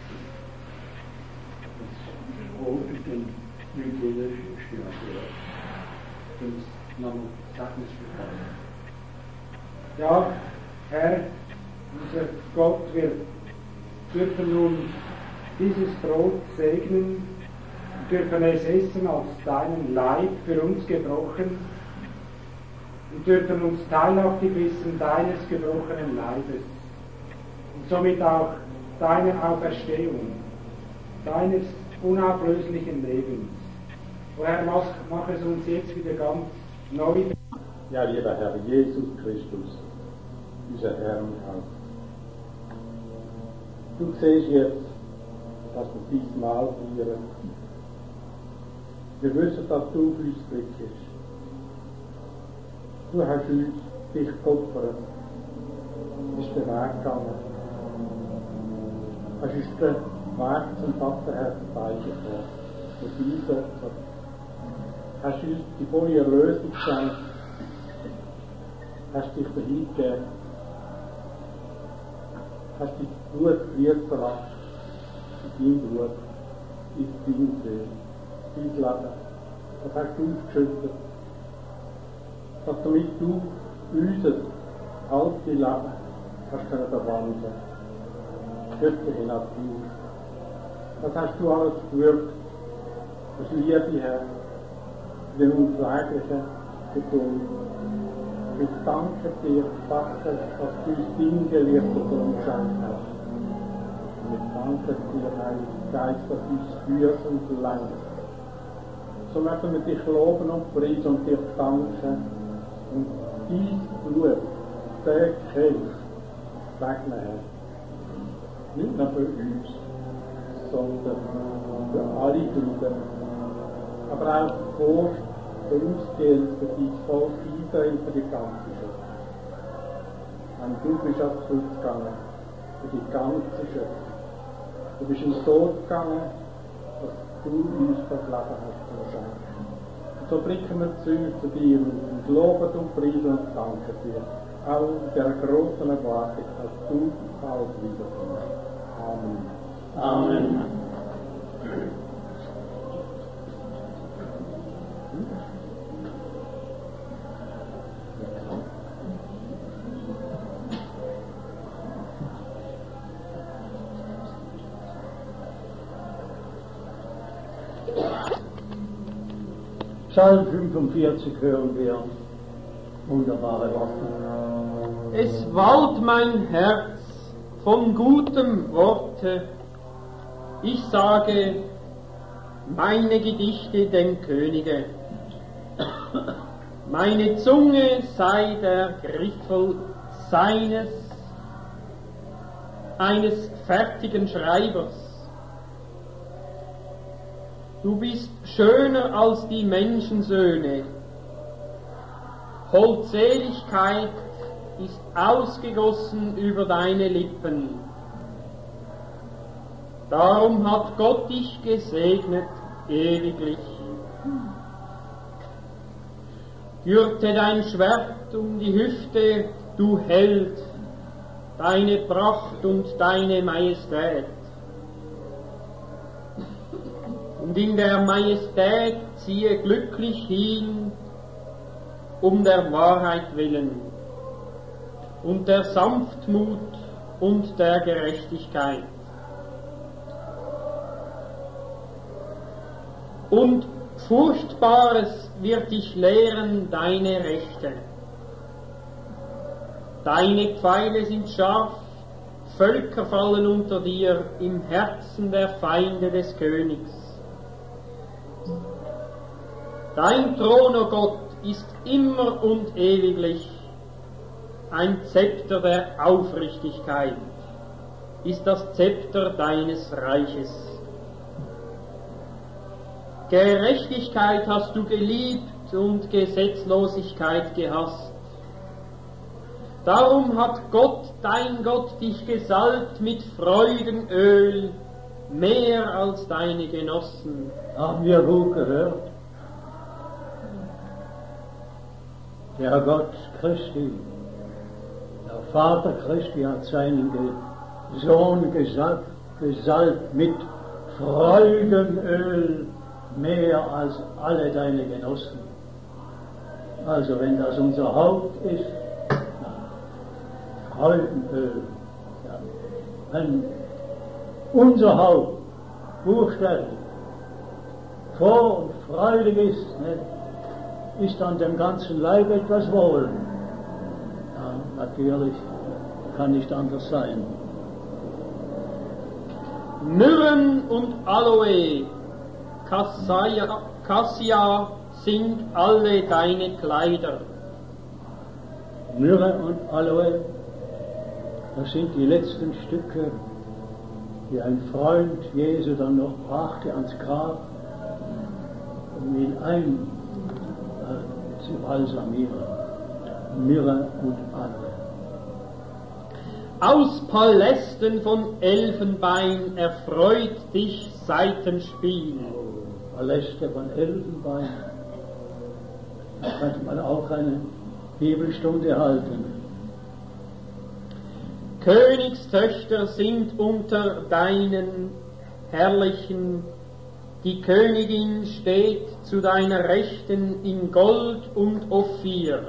Das Brot mit den Hygienes Störungen. Das Name sagt es bekommen. Ja, Herr, unser Gott, wir dürfen nun dieses Brot segnen, dürfen es essen als deinen Leib für uns gebrochen und dürfen uns teilhaftig wissen deines gebrochenen Leibes und somit auch deiner Auferstehung, deines unauflöslichen Lebens. O Herr, mach es uns jetzt wieder ganz neu. Ja, lieber Herr Jesus Christus, unser Herr und Haupt. Du siehst jetzt, dass wir dieses Mal feiern. Wir wissen, dass du für uns Glück bist. Du hast uns dich geopfert, bist den Weg gegangen. Hast uns den Weg zum Vater herbeigebracht. Mit deinem Opfer hast uns die volle Erlösung geschenkt. Hast dich dahingegeben. Hast dein Blut verbracht. In dein Blut, in dein Seele, dein Leben. Das hast du ausgeschüttet. Dass damit du unser altes Leben hast können verwandeln. Göttliche Natur. Das hast du alles gewirkt. Das Liebe, Herr, den Unsäglichen getan. Wir danken dir, Vater, dass du uns deinen geliebten Sohn geschenkt hast. Und wir danken dir, Heiliger Geist, dass du uns führst und lenkst. So möchten wir dich loben und preisen und dir danken. Und dein Blut, der Kelch, segne, Herr. Nicht nur für uns, sondern für alle Brüder. Aber auch für uns gilt, für dein Volk Israel, für die ganze Schöpfung. Und du bist ans Kreuz gegangen, für die ganze Schöpfung. Du bist ins Tod gegangen, dass du uns das Leben hast geschenkt. Und so blicken wir zu dir und loben und preisen und danken dir. Auch in der großen Erwartung, dass du bald wiederkommst. Amen. Amen. Psalm 45 hören wir. Wunderbare Worte. Es wallt mein Herz von gutem Worte, Ich sage meine Gedichte dem Könige. Meine Zunge sei der Griffel eines fertigen Schreibers. Du bist schöner als die Menschensöhne. Holdseligkeit ist ausgegossen über deine Lippen. Darum hat Gott dich gesegnet ewiglich. Gürte dein Schwert um die Hüfte, du Held, deine Pracht und deine Majestät. Und in der Majestät ziehe glücklich hin, um der Wahrheit willen und der Sanftmut und der Gerechtigkeit. Und Furchtbares wird dich lehren deine Rechte. Deine Pfeile sind scharf, Völker fallen unter dir im Herzen der Feinde des Königs. Dein Thron, o Gott, ist immer und ewiglich, ein Zepter der Aufrichtigkeit ist das Zepter deines Reiches. Gerechtigkeit hast du geliebt und Gesetzlosigkeit gehasst. Darum hat Gott, dein Gott, dich gesalbt mit Freudenöl, mehr als deine Genossen. Haben wir gut gehört? Der Gott Christi, der Vater Christi hat seinen Sohn gesalbt mit Freudenöl, mehr als alle deine Genossen. Also wenn das unser Haupt ist, Freudenöl. Ja. Wenn unser Haupt buchstäblich froh und freudig ist, ne, ist an dem ganzen Leib etwas wohl. Ja, natürlich kann nicht anders sein. Myrrhen und Aloe, Kassia sind alle deine Kleider. Myrrhe und Aloe, das sind die letzten Stücke, die ein Freund Jesu dann noch brachte ans Grab, um ihn zu balsamieren. Myrrhe und Aloe. Aus Palästen von Elfenbein erfreut dich Saitenspiel. Paläste von Elfenbein. Da könnte man auch eine Bibelstunde halten. Königstöchter sind unter deinen Herrlichen, die Königin steht zu deiner Rechten in Gold und Ophir.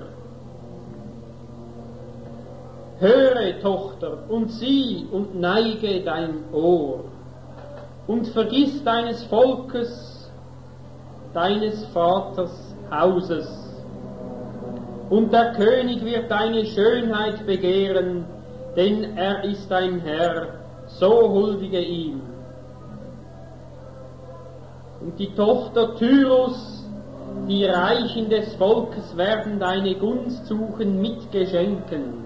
Höre, Tochter, und sieh und neige dein Ohr und vergiss deines Volkes, deines Vaters Hauses. Und der König wird deine Schönheit begehren, denn er ist dein Herr, so huldige ihm. Und die Tochter Tyrus, die Reichen des Volkes werden deine Gunst suchen mit Geschenken.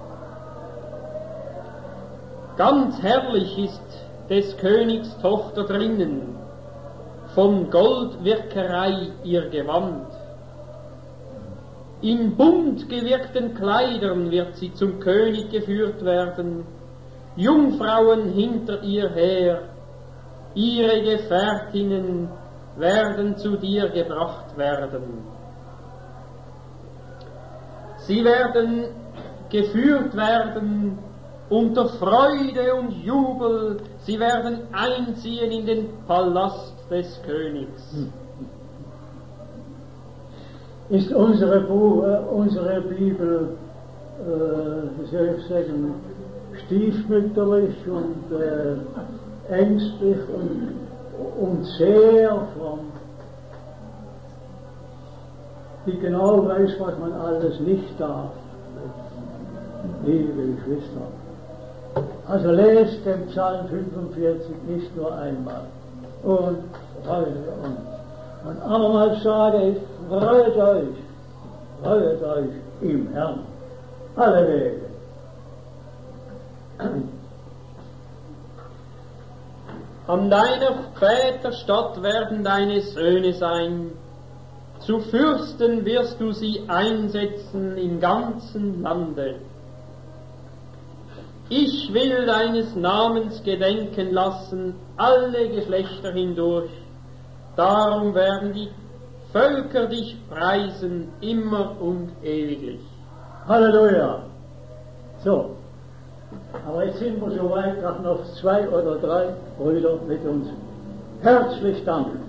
Ganz herrlich ist des Königs Tochter drinnen, von Goldwirkerei ihr Gewand. In bunt gewirkten Kleidern wird sie zum König geführt werden, Jungfrauen hinter ihr her, ihre Gefährtinnen werden zu dir gebracht werden. Sie werden geführt werden unter Freude und Jubel, sie werden einziehen in den Palast des Königs. Ist unsere Bibel, wie soll ich sagen, stiefmütterlich und ängstlich und sehr fromm, die genau weiß, was man alles nicht darf. Liebe Geschwister, Also lest den Psalm 45 nicht nur einmal und freut uns. Und abermals sage ich, freut euch im Herrn, alle Wege. An deiner Väter Stadt werden deine Söhne sein, zu Fürsten wirst du sie einsetzen im ganzen Lande. Ich will deines Namens gedenken lassen, alle Geschlechter hindurch, darum werden die Völker dich preisen, immer und ewiglich. Halleluja! So, aber jetzt sind wir so weit, dass noch 2 oder 3 Brüder mit uns herzlich danken.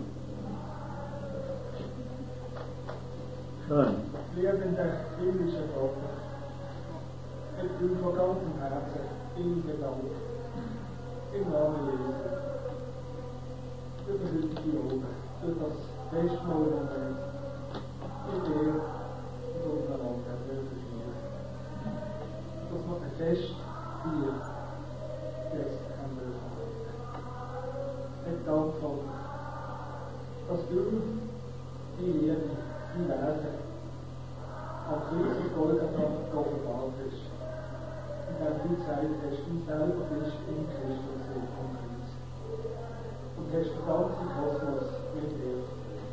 Schön. Liebender himmlischer Vater, ich bin von ganzem Herzen Ihnen gedankt, im Namen Jesu, für das heutige Augen, für das Festmahlmoment, in dir und untereinander dürfen wir, dass wir ein Fest hier jetzt haben dürfen. Ich danke, Vater, dass du die Liebe, die Werte am Kreuz auf Golgatha geoffenbart hast. Und dann du gesagt hast, du selber bist in Christus am Kreuz. Und hast den ganzen Kosmos mit dir.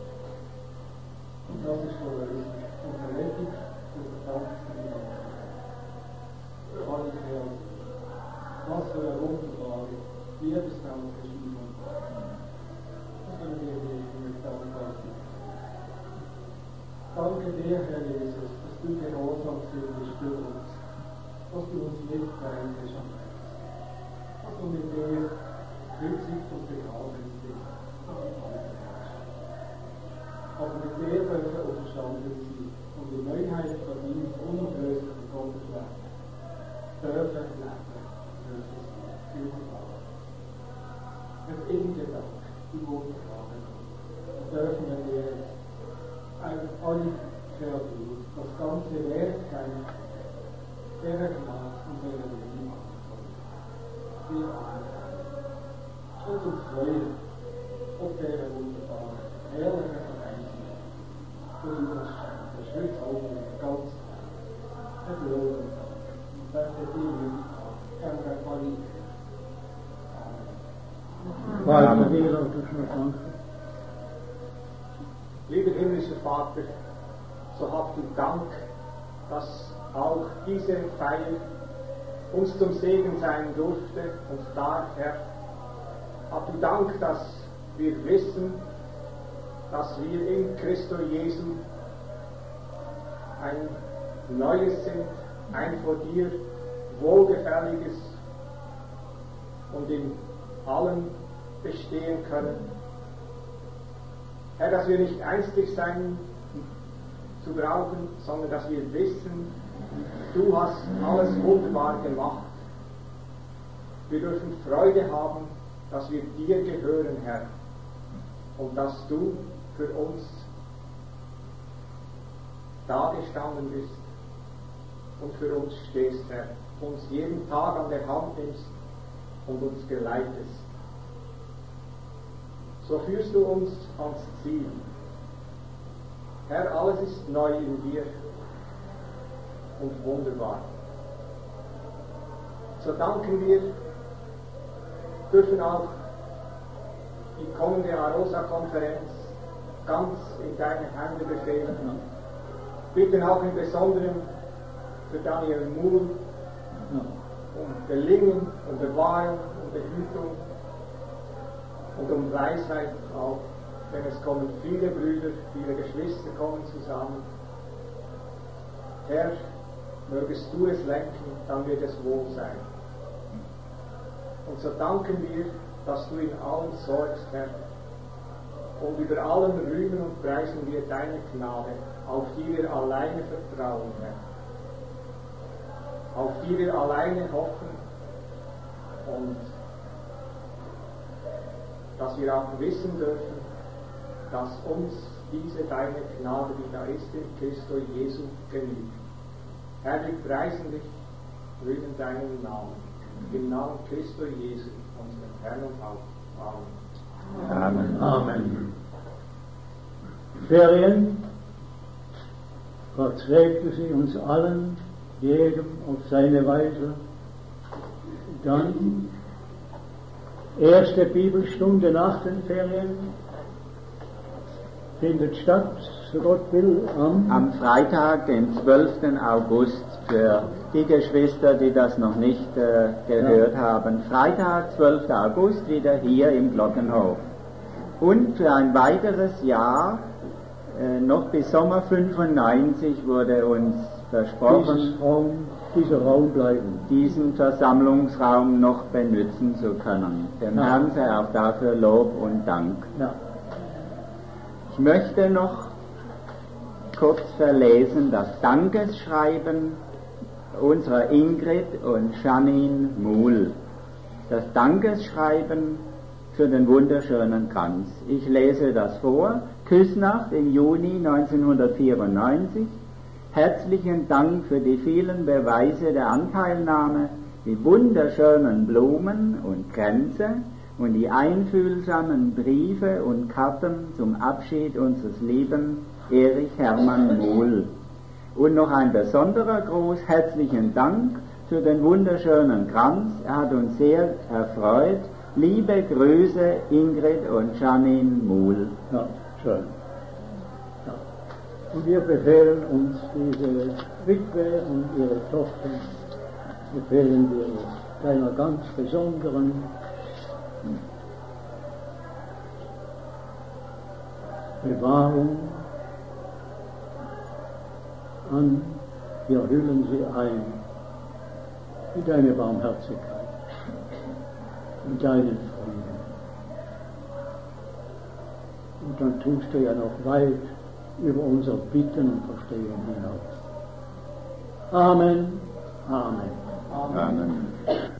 Und das ist Verlösung und Errettung durch den Dank von dir. Für alle Kreaturen. Was für eine wunderbare Liebesdank hast du uns. Das können wir dir mit dankbar sein. Danke dir, Herr Jesus, dass du gehorsam bist für uns, dass du uns mitgeteilt hast am Kreuz, dass du mit dir Kreuzig und begraben bist, nach dem Alten herrschst. Aber mit dir dürfen wir auferstanden sein und die Neuheit von deinem unauflöslichen Gotteswerk dürfen leben, dürfen sein, für die Wahrheit. Mit ewigen Dank, du wunderbare Gott, und dürfen wir dir jetzt alle Kreaturen, das ganze Werk der Gnade und der Liebe ankommen. Wir anerkennen und uns freuen auf dieser wunderbaren, herrlichen Verheißung, die du uns schenkst. Das ist heute auch ganz klar. Wir loben und danken und danke dir, liebe Gott, der Qualität. Amen. Lieber himmlischer Vater, so habt du Dank, dass auch diese Feier uns zum Segen sein durfte und darf, Herr. Habt du Dank, dass wir wissen, dass wir in Christo Jesu ein Neues sind, ein vor dir wohlgefälliges und in allem bestehen können. Herr, dass wir nicht ängstlich sein zu brauchen, sondern dass wir wissen, du hast alles wunderbar gemacht. Wir dürfen Freude haben, dass wir dir gehören, Herr, und dass du für uns dagestanden bist und für uns stehst, Herr, uns jeden Tag an der Hand nimmst und uns geleitest. So führst du uns ans Ziel. Herr, alles ist neu in dir und wunderbar. So danken wir, dürfen auch die kommende Arosa-Konferenz ganz in deine Hände befehlen. Bitten auch im Besonderen für Daniel Muhl um Gelingen, um Bewahrung, um Behütung und um Weisheit auch, denn es kommen viele Brüder, viele Geschwister kommen zusammen. Herr, mögest du es lenken, dann wird es wohl sein. Und so danken wir, dass du in allem sorgst, Herr, und über allem rühmen und preisen wir deine Gnade, auf die wir alleine vertrauen, Herr, auf die wir alleine hoffen und dass wir auch wissen dürfen, dass uns diese deine Gnade, die da ist in Christo Jesu, genügt. Herr, wir preisen dich, rühmen deinen Namen. Im Namen Christi Jesu, unseren Herrn und Haupt. Amen. Amen. Amen. Ferien, Gott segne sie uns allen, jedem auf seine Weise. Dann erste Bibelstunde nach den Ferien findet statt, so Gott will, am Freitag, den 12. August, für die Geschwister, die das noch nicht gehört haben. Freitag, 12. August, wieder hier im Glockenhof. Und für ein weiteres Jahr, noch bis Sommer 95, wurde uns versprochen, dieser Raum bleiben, diesen Versammlungsraum noch benutzen zu können. Dem Herrn sei auch dafür Lob und Dank. Ja. Ich möchte noch kurz verlesen das Dankesschreiben unserer Ingrid und Janine Muhl. Das Dankesschreiben für den wunderschönen Kranz. Ich lese das vor. Küsnacht im Juni 1994. Herzlichen Dank für die vielen Beweise der Anteilnahme, die wunderschönen Blumen und Kränze und die einfühlsamen Briefe und Karten zum Abschied unseres lieben Erich Hermann Muhl. Und noch ein besonderer Gruß, herzlichen Dank für den wunderschönen Kranz. Er hat uns sehr erfreut. Liebe Grüße, Ingrid und Janine Muhl. Ja, schön. Ja. Und wir befehlen uns diese Witwe und ihre Tochter, befehlen wir einer ganz besonderen Bewahrung an. Wir hüllen sie ein in deine Barmherzigkeit, in deinen Frieden. Und dann tust du ja noch weit über unser Bitten und Verstehen hinaus. Amen. Amen. Amen.